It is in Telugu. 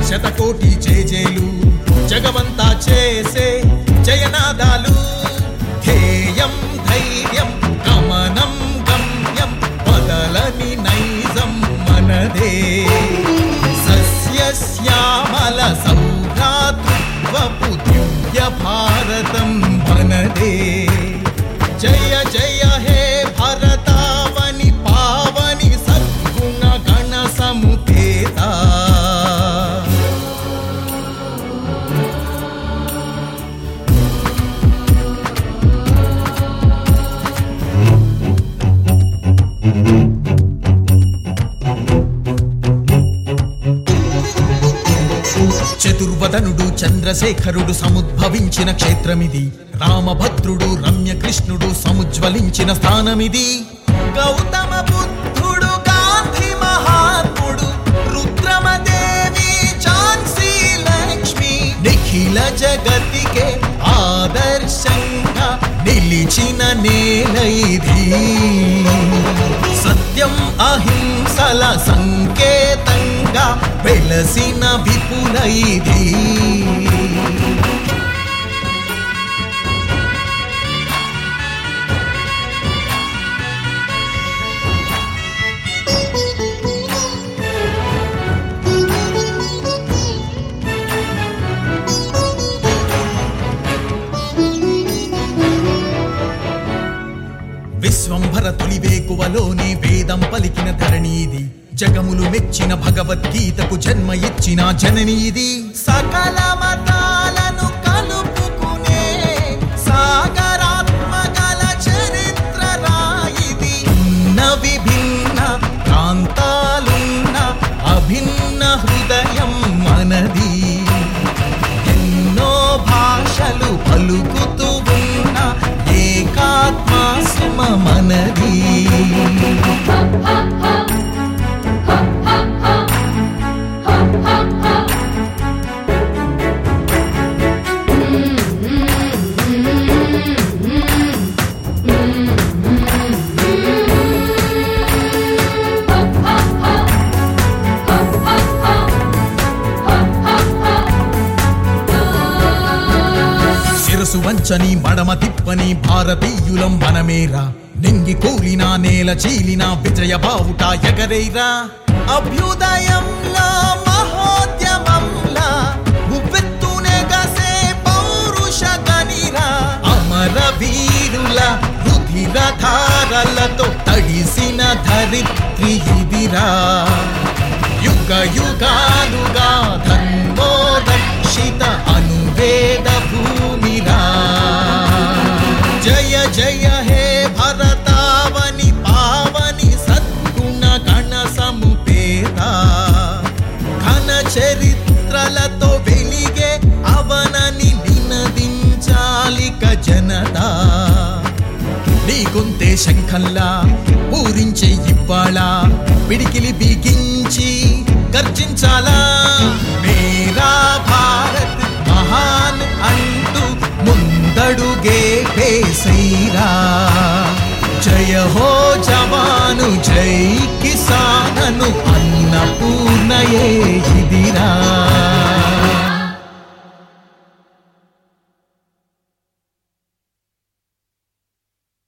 శతకోటి జేజేలు జగవంతా చేసే జయనాదాలు ధ్యేయం ధైర్యం గమనం గమ్యం బదలని నైజం మనదే సస్యశ్యామల సౌభ్రాతృత్వపు దివ్య భారతం మనదే జయ జయ హే భరతావని పావని సద్గుణ గణ సముపేత చతుర్వదనుడు చంద్రశేఖరుడు సముద్భవించిన క్షేత్రమిది రామభద్రుడు రమ్యకృష్ణుడు సముజ్వలించిన స్థానమిది గౌతమ బుద్ధుడు గాంధీ మహాత్ముడు రుద్రమదేవి ఝాన్సీ లక్ష్మి నిఖిల జగతికే ఆదర్శంగా నిలిచిన నేల ఇది సత్యం అహింసల సంకేతంగా వెలసిన విపుల ఇది విశ్వంభర తొలి వేకువలోనే వేదం పలికిన ధరణీది జగములు మెచ్చిన భగవద్గీతకు జన్మ ఇచ్చిన జననీది సకల మతాలను కలుపుకునే సాగరాత్మకల చరిత్ర రాయిది విభిన్న ప్రాంతాలున్న అభిన్న హృదయం మనది ఎన్నో భాషలు పలుకుతూ ఉన్న ఏకాత్మ సుమ మనది శిరసు వంచని మడమ తిప్పని భారతీయులం మనమేరా నింగి కూలినా నేల చీలినా విజయ బావుట ఎగరేరా అభ్యుదయంలో మహోద్యమంలా ఉవ్వెత్తునే గసే పౌరుష గనిరా అమర వీరుల రుధిర ధారలతో తడిసిన ధరిత్రి ఇదిరా యుగ యుగాలుగా ధర్మో రక్షిత అనువేద భూమిరా జయ జయ హే భరతావని పావని సద్గుణ గణ సముపేత ఘన చరిత్రలతో వెలిగే అవనని నినదించాలిక జనతా నీ గొంతే శంఖంలా పూరించే ఇవ్వాళ పిడికిలి బిగించి గర్జించాలా మేరా భారత్ మహాన్ అంటూ ముందడుగే వేసైరా జయ హో జవాను జై కిసానను అన్నపూర్ణయే ఇది